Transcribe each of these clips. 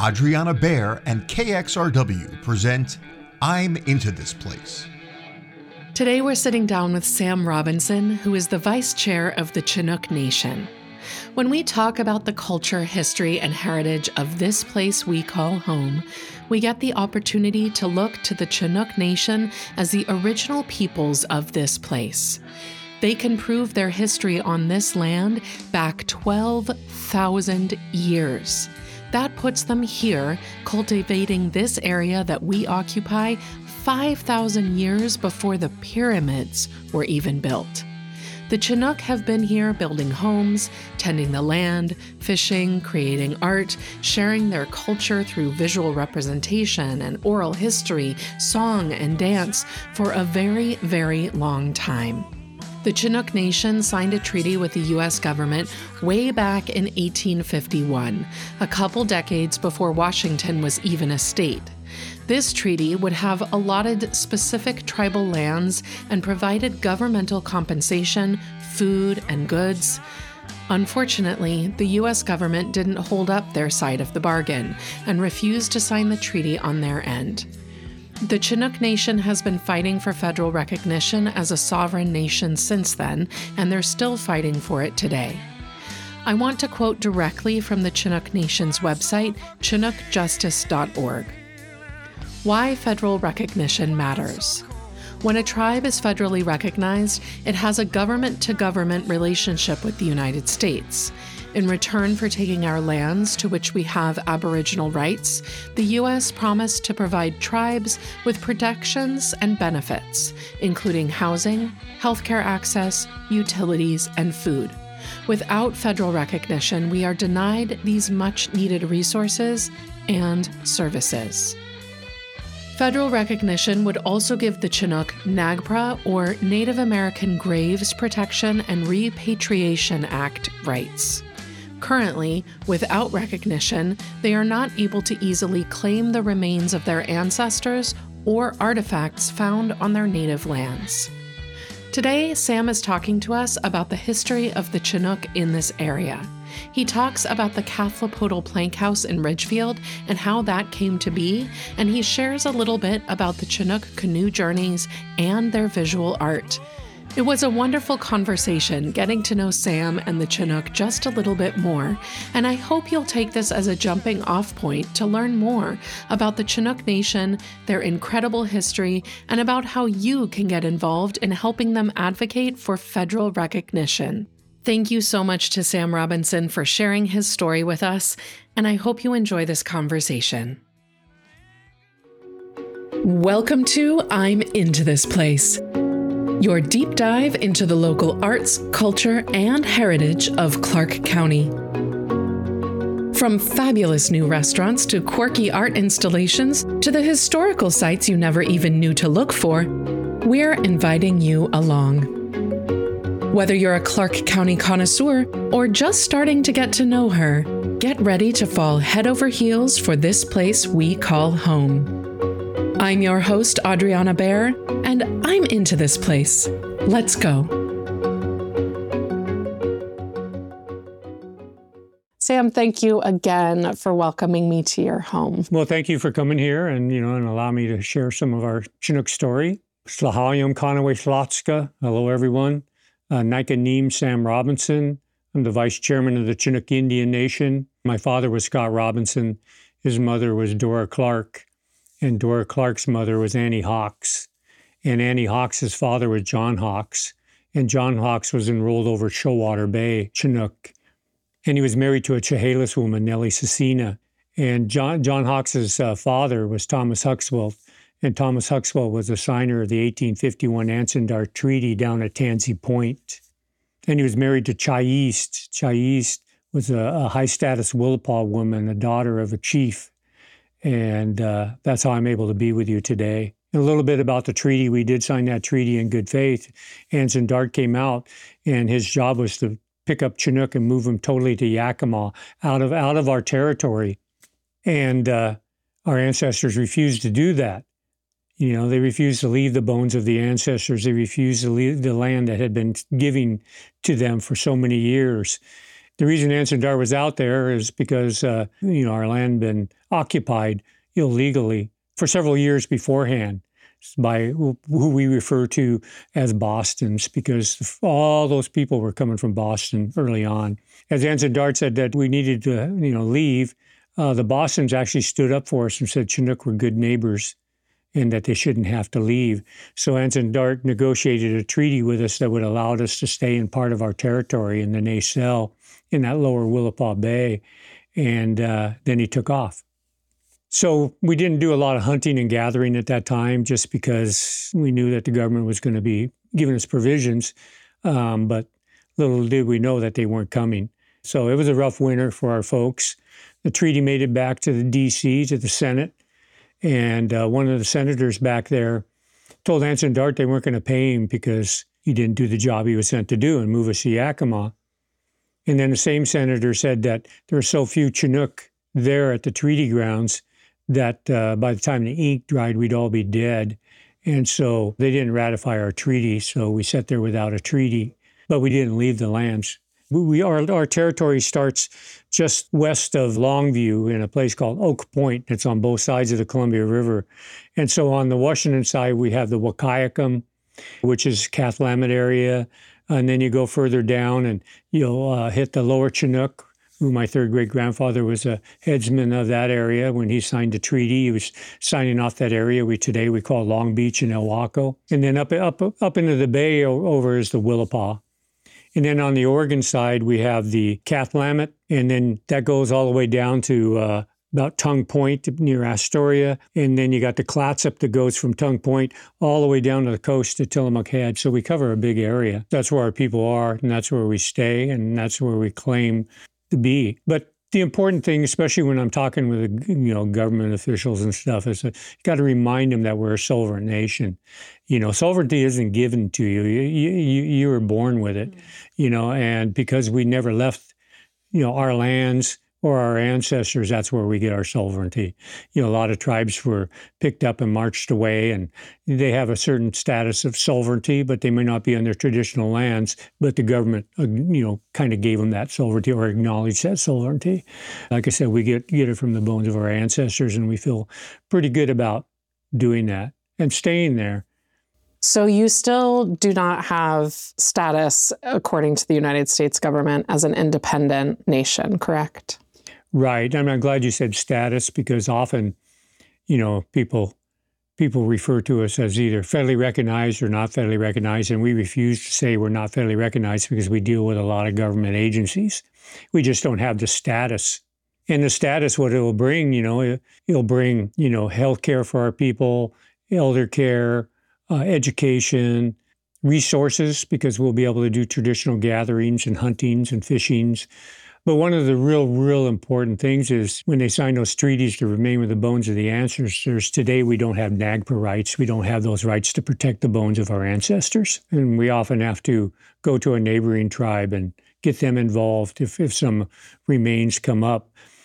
Adriana Baer and KXRW present I'm Into This Place. Today we're sitting down with Sam Robinson, who is the vice chair of the Chinook Nation. When we talk about the culture, history, and heritage of this place we call home, we get the opportunity to look to the Chinook Nation as the original peoples of this place. They can prove their history on this land back 12,000 years. That puts them here, cultivating this area that we occupy 5,000 years before the pyramids were even built. The Chinook have been here building homes, tending the land, fishing, creating art, sharing their culture through visual representation and oral history, song, and dance for a very, very long time. The Chinook Nation signed a treaty with the U.S. government way back in 1851, a couple decades before Washington was even a state. This treaty would have allotted specific tribal lands and provided governmental compensation, food, and goods. Unfortunately, the U.S. government didn't hold up their side of the bargain and refused to sign the treaty on their end. The Chinook Nation has been fighting for federal recognition as a sovereign nation since then, and they're still fighting for it today. I want to quote directly from the Chinook Nation's website, chinookjustice.org. Why federal recognition matters. When a tribe is federally recognized, it has a government-to-government relationship with the United States. In return for taking our lands to which we have Aboriginal rights, the U.S. promised to provide tribes with protections and benefits, including housing, healthcare access, utilities, and food. Without federal recognition, we are denied these much-needed resources and services. Federal recognition would also give the Chinook NAGPRA, or Native American Graves Protection and Repatriation Act, rights. Currently, without recognition, they are not able to easily claim the remains of their ancestors or artifacts found on their native lands. Today, Sam is talking to us about the history of the Chinook in this area. He talks about the Kathlapodal Plank House in Ridgefield and how that came to be, and he shares a little bit about the Chinook canoe journeys and their visual art. It was a wonderful conversation getting to know Sam and the Chinook just a little bit more, and I hope you'll take this as a jumping off point to learn more about the Chinook Nation, their incredible history, and about how you can get involved in helping them advocate for federal recognition. Thank you so much to Sam Robinson for sharing his story with us, and I hope you enjoy this conversation. Welcome to I'm Into This Place, your deep dive into the local arts, culture, and heritage of Clark County. From fabulous new restaurants to quirky art installations to the historical sites you never even knew to look for, we're inviting you along. Whether you're a Clark County connoisseur or just starting to get to know her, get ready to fall head over heels for this place we call home. I'm your host, Adriana Baer, and I'm into this place. Let's go. Sam, thank you again for welcoming me to your home. Well, thank you for coming here and allow me to share some of our Chinook story. Slahayam Conaway Slotska. Hello, everyone. Nika Neem Sam Robinson. I'm the vice chairman of the Chinook Indian Nation. My father was Scott Robinson. His mother was Dora Clark. And Dora Clark's mother was Annie Hawks. And Annie Hawks' father was John Hawks. And John Hawks was enrolled over Shoalwater Bay, Chinook. And he was married to a Chehalis woman, Nellie Cecina. And John Hawks' father was Thomas Huxwell. And Thomas Huxwell was the signer of the 1851 Ansendar Treaty down at Tansy Point. And he was married to Chai East. Chai East was a high-status Willapa woman, a daughter of a chief. And that's how I'm able to be with you today. And a little bit about the treaty. We did sign that treaty in good faith. Anson Dart came out, and his job was to pick up Chinook and move them totally to Yakima, out of our territory. And our ancestors refused to do that. They refused to leave the bones of the ancestors. They refused to leave the land that had been given to them for so many years. The reason Anson Dart was out there is because, our land had been occupied illegally for several years beforehand by who we refer to as Bostons, because all those people were coming from Boston early on. As Anson Dart said that we needed to, leave, the Bostons actually stood up for us and said Chinook were good neighbors and that they shouldn't have to leave. So Anson Dart negotiated a treaty with us that would allow us to stay in part of our territory in the Nacelle in that lower Willapa Bay, and then he took off. So we didn't do a lot of hunting and gathering at that time just because we knew that the government was going to be giving us provisions, but little did we know that they weren't coming. So it was a rough winter for our folks. The treaty made it back to the D.C., to the Senate, and one of the senators back there told Anson Dart they weren't going to pay him because he didn't do the job he was sent to do and move us to Yakima. And then the same senator said that there were so few Chinook there at the treaty grounds that by the time the ink dried, we'd all be dead. And so they didn't ratify our treaty, so we sat there without a treaty, but we didn't leave the lands. Our territory starts just west of Longview in a place called Oak Point. It's on both sides of the Columbia River. And so on the Washington side, we have the Wahkiakum, which is Cathlamet area. And then you go further down and you'll hit the Lower Chinook, who my third great-grandfather was a headsman of that area. When he signed the treaty, he was signing off that area today we call Long Beach and Elwako. And then up into the bay over is the Willapa. And then on the Oregon side, we have the Cathlamet, and then that goes all the way down to about Tongue Point near Astoria. And then you got the Clatsop that goes from Tongue Point all the way down to the coast to Tillamook Head. So we cover a big area. That's where our people are, and that's where we stay, and that's where we claim to be. But the important thing, especially when I'm talking with government officials and stuff, is that you got to remind them that we're a sovereign nation. Sovereignty isn't given to you. You were born with it, and because we never left, our lands or our ancestors, that's where we get our sovereignty. A lot of tribes were picked up and marched away, and they have a certain status of sovereignty, but they may not be on their traditional lands. But the government, kind of gave them that sovereignty or acknowledged that sovereignty. Like I said, we get it from the bones of our ancestors, and we feel pretty good about doing that and staying there. So you still do not have status, according to the United States government, as an independent nation, correct? Right. I'm glad you said status, because often, people refer to us as either federally recognized or not federally recognized, and we refuse to say we're not federally recognized because we deal with a lot of government agencies. We just don't have the status. And the status, what it will bring, it'll bring, health care for our people, elder care, education, resources, because we'll be able to do traditional gatherings and huntings and fishings. But one of the real important things is when they sign those treaties to remain with the bones of the ancestors, today we don't have NAGPRA rights. We don't have those rights to protect the bones of our ancestors. And we often have to go to a neighboring tribe and get them involved if some remains come up.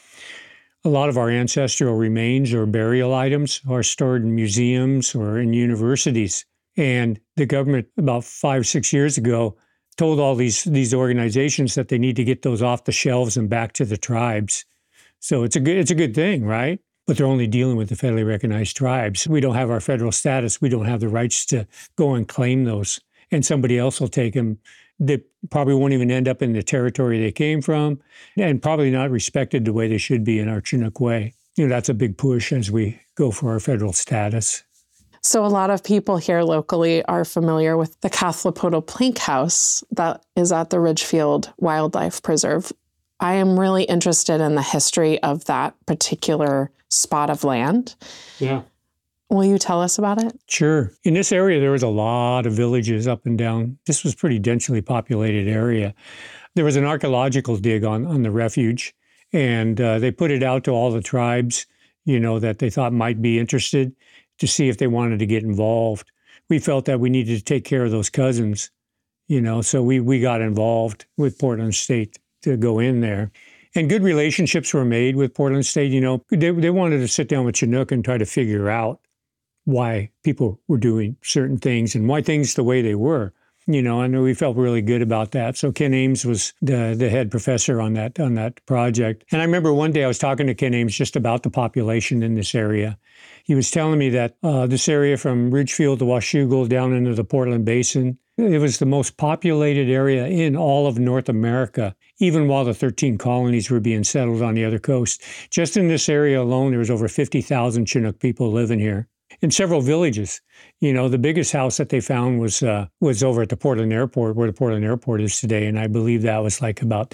A lot of our ancestral remains or burial items are stored in museums or in universities. And the government about 5 or 6 years ago told all these organizations that they need to get those off the shelves and back to the tribes. So it's a good thing, right? But they're only dealing with the federally recognized tribes. We don't have our federal status. We don't have the rights to go and claim those. And somebody else will take them. They probably won't even end up in the territory they came from, and probably not respected the way they should be in our Chinook way. That's a big push as we go for our federal status. So a lot of people here locally are familiar with the Kathleen Plank House that is at the Ridgefield Wildlife Preserve. I am really interested in the history of that particular spot of land. Yeah. Will you tell us about it? Sure. In this area, there was a lot of villages up and down. This was a pretty densely populated area. There was an archaeological dig on the refuge, and they put it out to all the tribes, that they thought might be interested, to see if they wanted to get involved. We felt that we needed to take care of those cousins, so we got involved with Portland State to go in there. And good relationships were made with Portland State. They wanted to sit down with Chinook and try to figure out why people were doing certain things and why things the way they were. and we felt really good about that. So Ken Ames was the head professor on that project. And I remember one day I was talking to Ken Ames just about the population in this area. He was telling me that this area from Ridgefield to Washougal down into the Portland Basin, it was the most populated area in all of North America, even while the 13 colonies were being settled on the other coast. Just in this area alone, there was over 50,000 Chinook people living here. In several villages. The biggest house that they found was over at the Portland Airport, where the Portland Airport is today, and I believe that was like about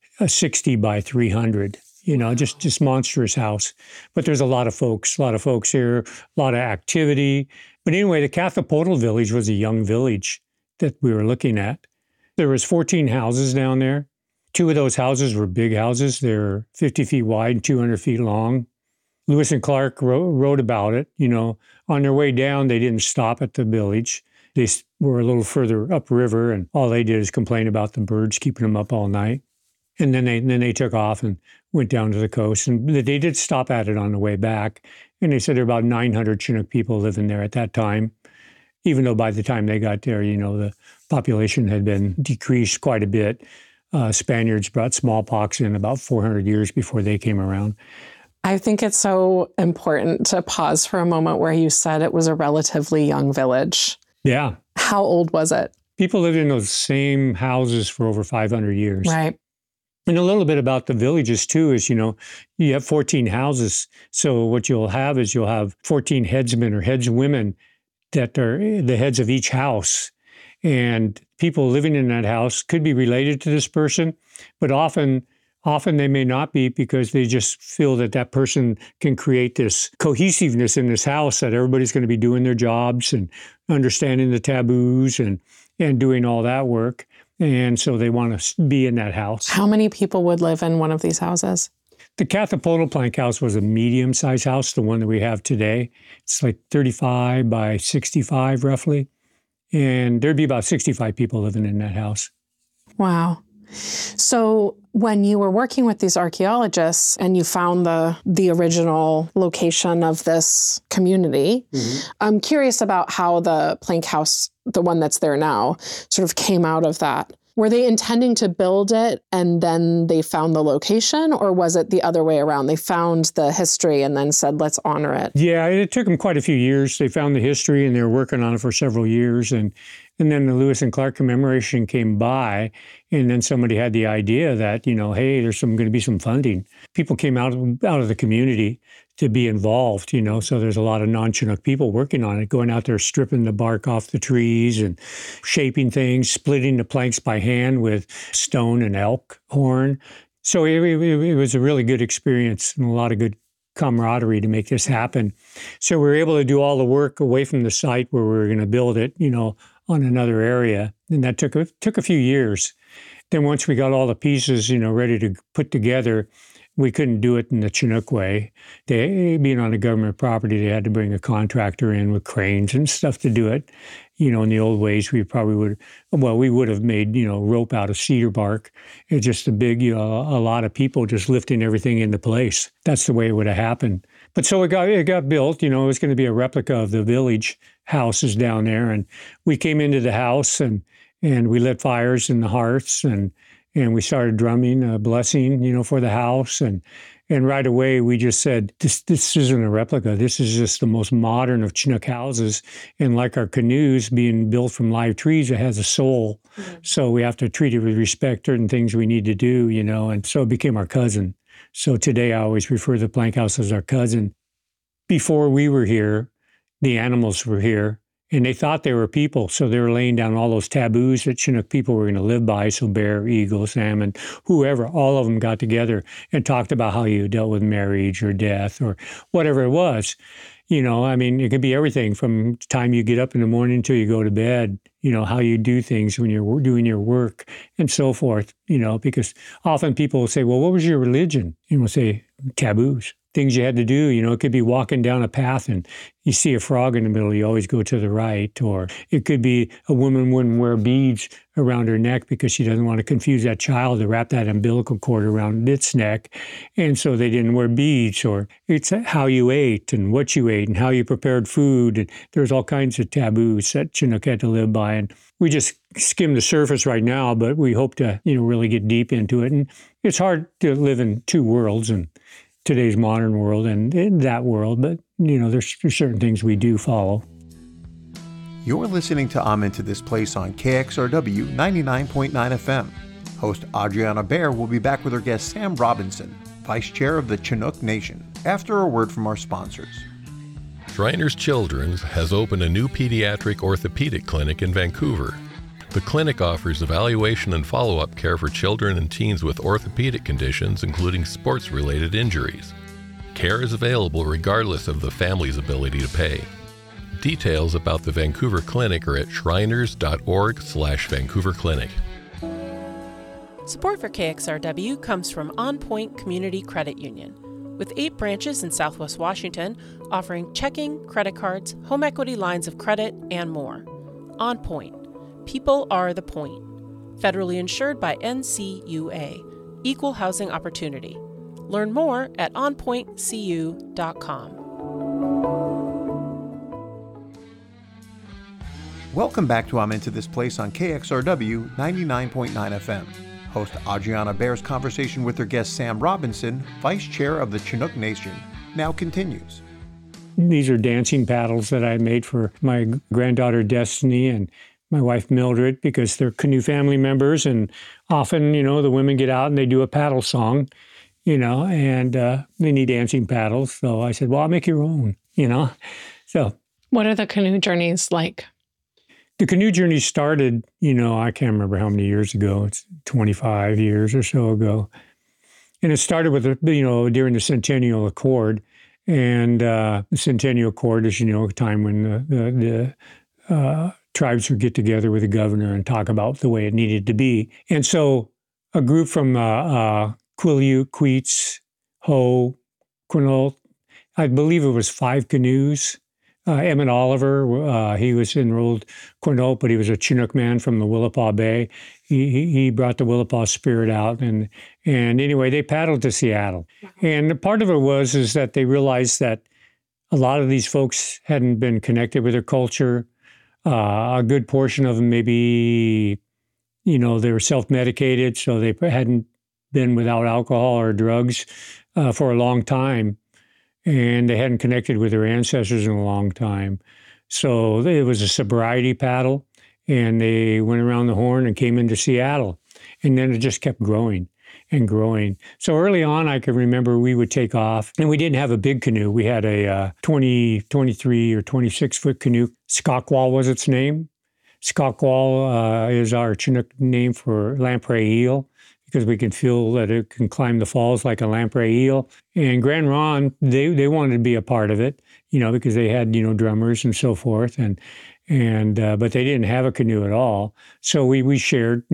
60 by 300. Just monstrous house. But there's a lot of folks here, a lot of activity. But anyway, the Kathapotl village was a young village that we were looking at. There was 14 houses down there. 2 of those houses were big houses. They're 50 feet wide and 200 feet long. Lewis and Clark wrote about it. On their way down, they didn't stop at the village. They were a little further upriver, and all they did is complain about the birds keeping them up all night. And then they took off and went down to the coast. And they did stop at it on the way back. And they said there were about 900 Chinook people living there at that time, even though by the time they got there, the population had been decreased quite a bit. Spaniards brought smallpox in about 400 years before they came around. I think it's so important to pause for a moment where you said it was a relatively young village. Yeah. How old was it? People lived in those same houses for over 500 years. Right. And a little bit about the villages, too, is, you have 14 houses. So what you'll have is 14 headsmen or headswomen that are the heads of each house. And people living in that house could be related to this person, but often they may not be, because they just feel that person can create this cohesiveness in this house, that everybody's going to be doing their jobs and understanding the taboos and doing all that work. And so they want to be in that house. How many people would live in one of these houses? The Kathapotl plank house was a medium-sized house, the one that we have today. It's like 35 by 65 roughly. And there'd be about 65 people living in that house. Wow. So when you were working with these archaeologists and you found the original location of this community, I'm curious about how the plank house, the one that's there now, sort of came out of that. Were they intending to build it and then they found the location, or was it the other way around? They found the history and then said, let's honor it. Yeah, it took them quite a few years. They found the history and they were working on it for several years. And then the Lewis and Clark commemoration came by, and then somebody had the idea that, hey, there's going to be some funding. People came out of the community to be involved, so there's a lot of non-Chinook people working on it, going out there stripping the bark off the trees and shaping things, splitting the planks by hand with stone and elk horn. So it was a really good experience and a lot of good camaraderie to make this happen. So we were able to do all the work away from the site where we were going to build it, on another area. And that took a few years. Then once we got all the pieces, ready to put together, we couldn't do it in the Chinook way. Being on a government property, they had to bring a contractor in with cranes and stuff to do it. In the old ways, we would have made, rope out of cedar bark. It's just a lot of people just lifting everything into place. That's the way it would have happened. But so it got built, it was going to be a replica of the village houses down there. And we came into the house and we lit fires in the hearths and we started drumming a blessing, for the house. And right away we just said, this isn't a replica. This is just the most modern of Chinook houses. And like our canoes being built from live trees, it has a soul. Mm-hmm. So we have to treat it with respect, certain things we need to do, and so it became our cousin. So today I always refer to the plank house as our cousin. Before we were here, the animals were here, and they thought they were people. So they were laying down all those taboos that Chinook people were going to live by. So bear, eagle, salmon, whoever, all of them got together and talked about how you dealt with marriage or death or whatever it was. It could be everything from the time you get up in the morning until you go to bed, how you do things when you're doing your work and so forth, because often people will say, well, what was your religion? And we'll say, taboos. Things you had to do, it could be walking down a path and you see a frog in the middle, you always go to the right. Or it could be a woman wouldn't wear beads around her neck because she doesn't want to confuse that child to wrap that umbilical cord around its neck. And so they didn't wear beads. Or it's how you ate and what you ate and how you prepared food. And there's all kinds of taboos that Chinook had to live by. And we just skim the surface right now, but we hope to, really get deep into it. And it's hard to live in two worlds and today's modern world and in that world, but there's certain things we do follow. You're listening to I'm Into This Place on KXRW 99.9 FM. Host Adriana Baer will be back with her guest Sam Robinson, Vice Chair of the Chinook Nation, after a word from our sponsors. Shriners Children's has opened a new pediatric orthopedic clinic in Vancouver. The clinic offers evaluation and follow-up care for children and teens with orthopedic conditions, including sports-related injuries. Care is available regardless of the family's ability to pay. Details about the Vancouver Clinic are at shriners.org/Vancouver Clinic. Support for KXRW comes from On Point Community Credit Union, with 8 branches in Southwest Washington offering checking, credit cards, home equity lines of credit, and more. On Point. People are the point. Federally insured by NCUA. Equal housing opportunity. Learn more at onpointcu.com. Welcome back to I'm Into This Place on KXRW 99.9 FM. Host Adriana Baer's conversation with her guest Sam Robinson, Vice Chair of the Chinook Nation, now continues. These are dancing paddles that I made for my granddaughter Destiny and my wife Mildred, because they're canoe family members, and often, the women get out and they do a paddle song, and they need dancing paddles. So I said, well, I'll make your own, So. What are the canoe journeys like? The canoe journey started, I can't remember how many years ago. It's 25 years or so ago. And it started with, during the Centennial Accord. And the Centennial Accord is, a time when the tribes would get together with the governor and talk about the way it needed to be. And so a group from Quileute, Queets, Hoh, Quinault, I believe it was 5 canoes. Emmett Oliver, he was enrolled Quinault, but he was a Chinook man from the Willapa Bay. He brought the Willapa spirit out, and anyway, they paddled to Seattle. And part of it is that they realized that a lot of these folks hadn't been connected with their culture. A good portion of them maybe, they were self-medicated, so they hadn't been without alcohol or drugs for a long time. And they hadn't connected with their ancestors in a long time. So it was a sobriety paddle, and they went around the Horn and came into Seattle. And then it just kept growing and growing. So early on, I can remember we would take off, and we didn't have a big canoe. We had a 23 or 26-foot canoe. Skockwal was its name. Skockwal is our Chinook name for lamprey eel, because we can feel that it can climb the falls like a lamprey eel. And Grand Ronde, they wanted to be a part of it, because they had, drummers and so forth. And but they didn't have a canoe at all. So we shared,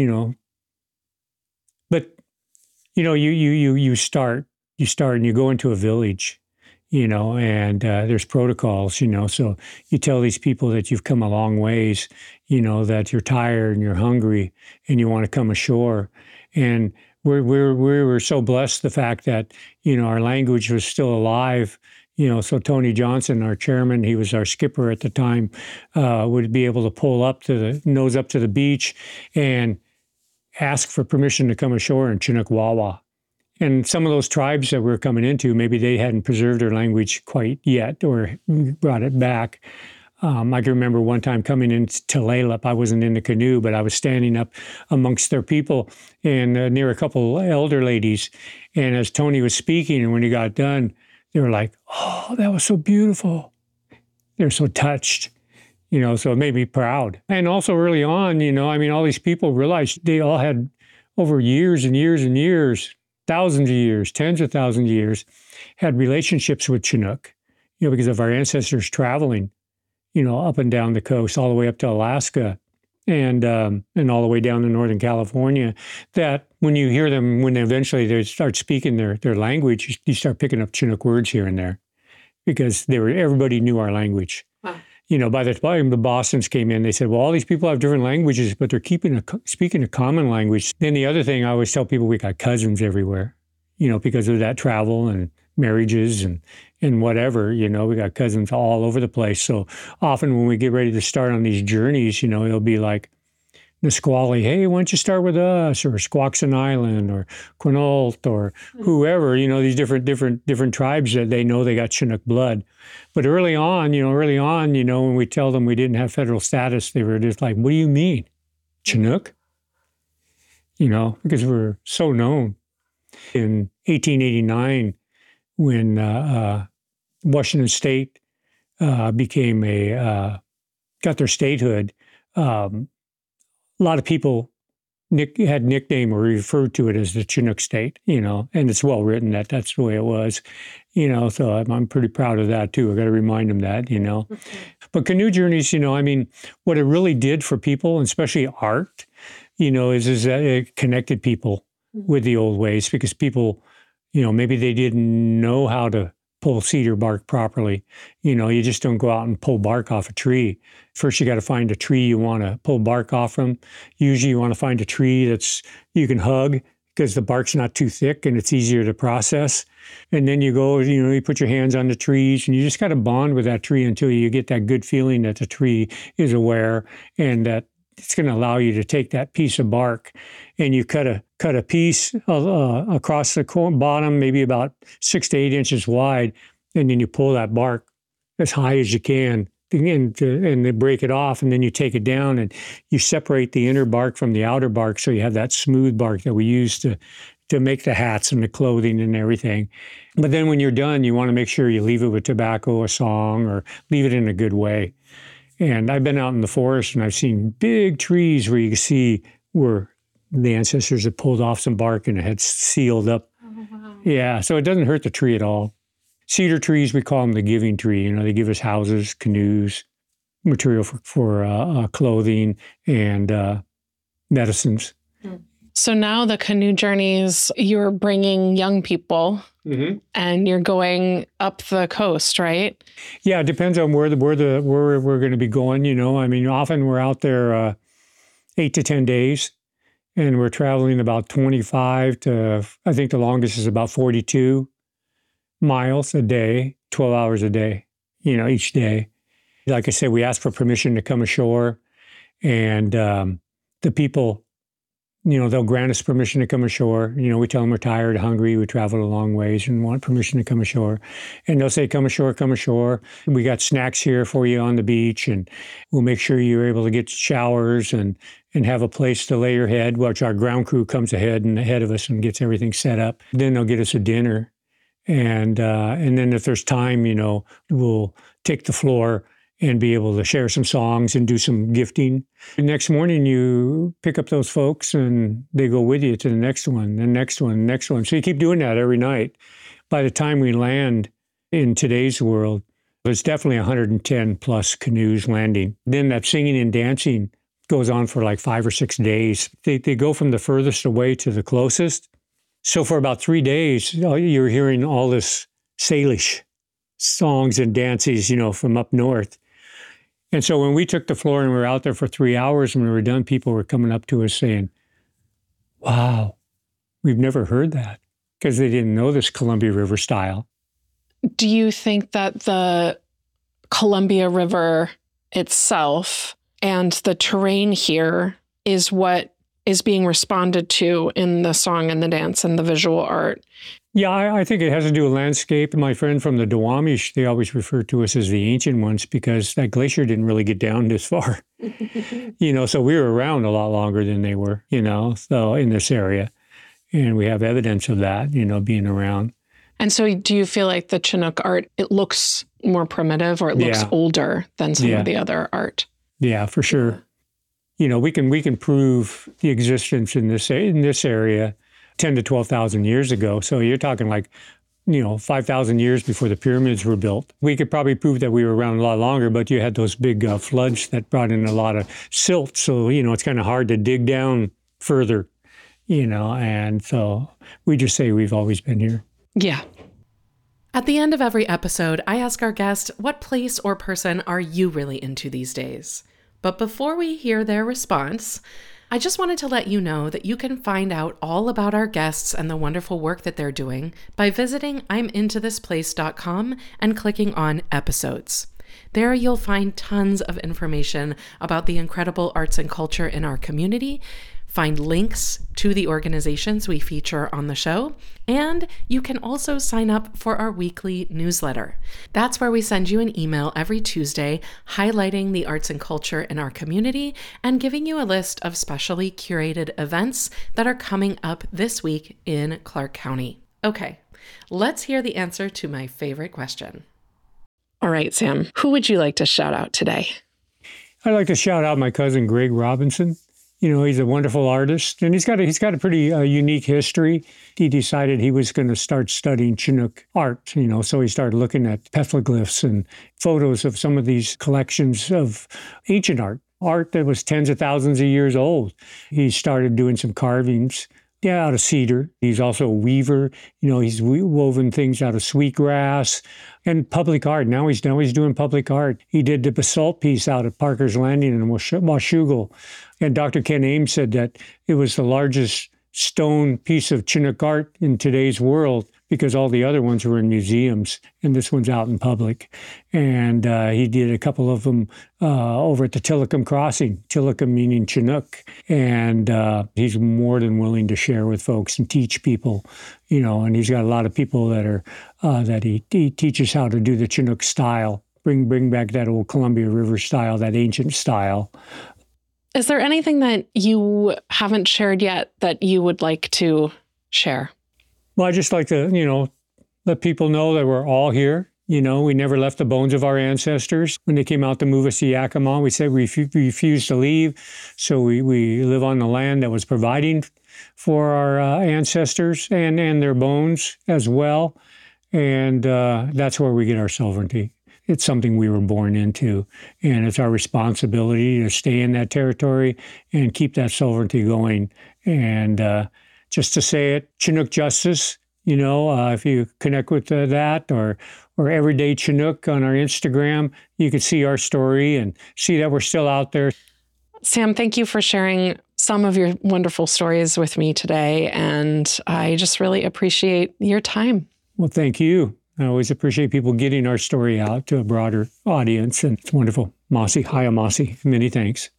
But, you start and you go into a village, and there's protocols, so you tell these people that you've come a long ways, that you're tired and you're hungry and you want to come ashore. And we were so blessed the fact that, our language was still alive. So Tony Johnson, our chairman, he was our skipper at the time, would be able to pull up to the beach and ask for permission to come ashore in Chinook Wawa. And some of those tribes that we're coming into, maybe they hadn't preserved their language quite yet or brought it back. I can remember one time coming into Tulalip. I wasn't in the canoe, but I was standing up amongst their people and near a couple elder ladies. And as Tony was speaking, and when he got done, they were like, "Oh, that was so beautiful." They're so touched, so it made me proud. And also early on, all these people realized they all had over years and years and years, thousands of years, tens of thousands of years, had relationships with Chinook, because of our ancestors traveling, up and down the coast, all the way up to Alaska. and all the way down to Northern California, that when you hear them, when eventually they start speaking their language, you start picking up Chinook words here and there, because everybody knew our language. Wow. By the time the Bostons came in, they said, well, all these people have different languages, but they're speaking a common language. Then the other thing, I always tell people, we got cousins everywhere, because of that travel and marriages and whatever, we got cousins all over the place. So often when we get ready to start on these journeys, it'll be like Nisqually, hey, why don't you start with us, or Squaxin Island, or Quinault, or whoever, these different tribes that they know they got Chinook blood. But early on, when we tell them we didn't have federal status, they were just like, what do you mean? Chinook? Because we're so known. In 1889, when Washington State got their statehood, a lot of people had nickname or referred to it as the Chinook State, and it's well written that that's the way it was, so I'm pretty proud of that too. I got to remind them that, But canoe journeys, what it really did for people, and especially art, is that it connected people with the old ways, because people, maybe they didn't know how to pull cedar bark properly. You just don't go out and pull bark off a tree. First, you got to find a tree you want to pull bark off from. Usually you want to find a tree that's you can hug, because the bark's not too thick and it's easier to process. And then you go, you put your hands on the trees, and you just got to bond with that tree until you get that good feeling that the tree is aware, and that it's going to allow you to take that piece of bark, and you cut a piece across the bottom, maybe about 6 to 8 inches wide, and then you pull that bark as high as you can, and then break it off, and then you take it down and you separate the inner bark from the outer bark, so you have that smooth bark that we use to make the hats and the clothing and everything. But then when you're done, you want to make sure you leave it with tobacco, a song, or leave it in a good way. And I've been out in the forest, and I've seen big trees where you can see where the ancestors had pulled off some bark and it had sealed up. Oh, wow. Yeah, so it doesn't hurt the tree at all. Cedar trees, we call them the giving tree. They give us houses, canoes, material for clothing, and medicines. So now the canoe journeys, you're bringing young people, and you're going up the coast, right? Yeah, it depends on where we're going to be going. Often we're out there 8 to 10 days, and we're traveling about 25 to, I think the longest is about 42 miles a day, 12 hours a day, each day. Like I said, we ask for permission to come ashore, and the people, they'll grant us permission to come ashore. We tell them we're tired, hungry, we traveled a long ways and want permission to come ashore. And they'll say, come ashore, come ashore. We got snacks here for you on the beach, and we'll make sure you're able to get showers and have a place to lay your head, which our ground crew comes ahead of us and gets everything set up. Then they'll get us a dinner. And then if there's time, we'll take the floor and be able to share some songs and do some gifting. The next morning, you pick up those folks, and they go with you to the next one, the next one, the next one. So you keep doing that every night. By the time we land in today's world, there's definitely 110 plus canoes landing. Then that singing and dancing goes on for like 5 or 6 days. They go from the furthest away to the closest. So for about 3 days, you're hearing all this Salish songs and dances, from up north. And so when we took the floor and we were out there for 3 hours, when we were done, people were coming up to us saying, wow, we've never heard that, because they didn't know this Columbia River style. Do you think that the Columbia River itself and the terrain here is what is being responded to in the song and the dance and the visual art? Yeah, I think it has to do with landscape. My friend from the Duwamish, they always refer to us as the ancient ones, because that glacier didn't really get down this far. So we were around a lot longer than they were, so in this area. And we have evidence of that, being around. And so do you feel like the Chinook art, it looks more primitive, or it looks older than some of the other art? Yeah, for sure. We can prove the existence in this area 10 to 12,000 years ago. So you're talking like 5,000 years before the pyramids were built. We could probably prove that we were around a lot longer, but you had those big floods that brought in a lot of silt. So, it's kind of hard to dig down further, and so we just say we've always been here. Yeah. At the end of every episode, I ask our guest, what place or person are you really into these days? But before we hear their response, I just wanted to let you know that you can find out all about our guests and the wonderful work that they're doing by visiting I'mIntoThisPlace.com and clicking on episodes. There you'll find tons of information about the incredible arts and culture in our community, find links to the organizations we feature on the show, and you can also sign up for our weekly newsletter. That's where we send you an email every Tuesday highlighting the arts and culture in our community and giving you a list of specially curated events that are coming up this week in Clark County. Okay, let's hear the answer to my favorite question. All right, Sam, who would you like to shout out today? I'd like to shout out my cousin, Greg Robinson. He's a wonderful artist, and he's got a pretty unique history. He decided he was going to start studying Chinook art, so he started looking at petroglyphs and photos of some of these collections of ancient art that was tens of thousands of years old. He started doing some carvings out of cedar. He's also a weaver. He's woven things out of sweetgrass and public art. Now he's doing public art. He did the basalt piece out at Parker's Landing in Washougal. And Dr. Ken Ames said that it was the largest stone piece of Chinook art in today's world because all the other ones were in museums and this one's out in public. And he did a couple of them over at the Tillicum Crossing, Tillicum meaning Chinook. And he's more than willing to share with folks and teach people, and he's got a lot of people that are that he teaches how to do the Chinook style, bring back that old Columbia River style, that ancient style. Is there anything that you haven't shared yet that you would like to share? Well, I just like to, let people know that we're all here. We never left the bones of our ancestors. When they came out to move us to Yakima, we said we refused to leave. So we live on the land that was providing for our ancestors and their bones as well. And that's where we get our sovereignty. It's something we were born into, and it's our responsibility to stay in that territory and keep that sovereignty going. And just to say it, Chinook Justice, if you connect with that or Everyday Chinook on our Instagram, you can see our story and see that we're still out there. Sam, thank you for sharing some of your wonderful stories with me today, and I just really appreciate your time. Well, thank you. I always appreciate people getting our story out to a broader audience, and it's wonderful. Mossy, hi, Mossy. Many thanks.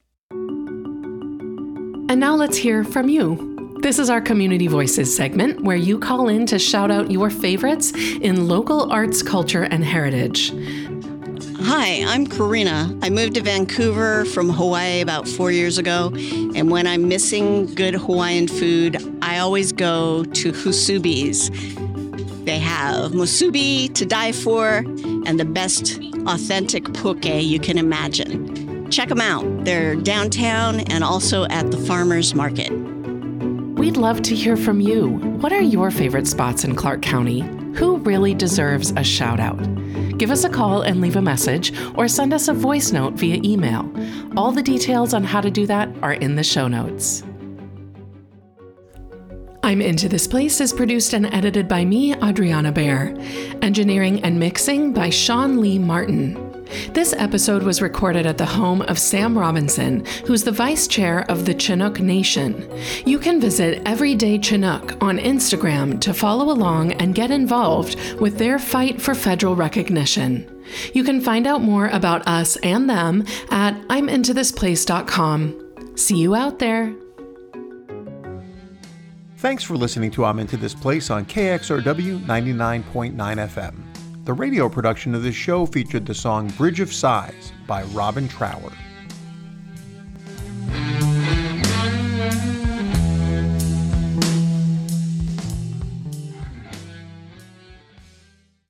And now let's hear from you. This is our Community Voices segment where you call in to shout out your favorites in local arts, culture, and heritage. Hi, I'm Karina. I moved to Vancouver from Hawaii about 4 years ago, and when I'm missing good Hawaiian food, I always go to Husubi's. They have musubi to die for and the best authentic poke you can imagine. Check them out. They're downtown and also at the farmers market. We'd love to hear from you. What are your favorite spots in Clark County? Who really deserves a shout out? Give us a call and leave a message or send us a voice note via email. All the details on how to do that are in the show notes. I'm Into This Place is produced and edited by me, Adriana Baer. Engineering and mixing by Sean Lee Martin. This episode was recorded at the home of Sam Robinson, who's the vice chair of the Chinook Nation. You can visit Everyday Chinook on Instagram to follow along and get involved with their fight for federal recognition. You can find out more about us and them at I'mIntoThisPlace.com. See you out there. Thanks for listening to I'm Into This Place on KXRW 99.9 FM. The radio production of this show featured the song Bridge of Sighs by Robin Trower.